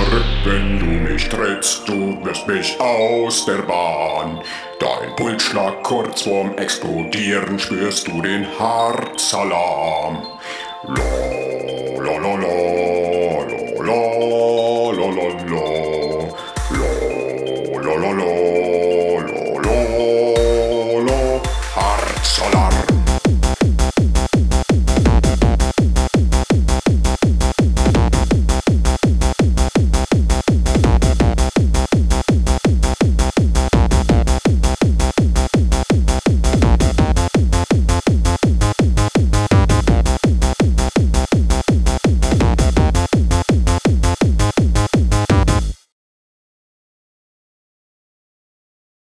Wenn du mich trittst, du wirst mich aus der Bahn. Dein Pulsschlag kurz vorm Explodieren, spürst du den Harzalarm. La la la la la la la la la la la la la.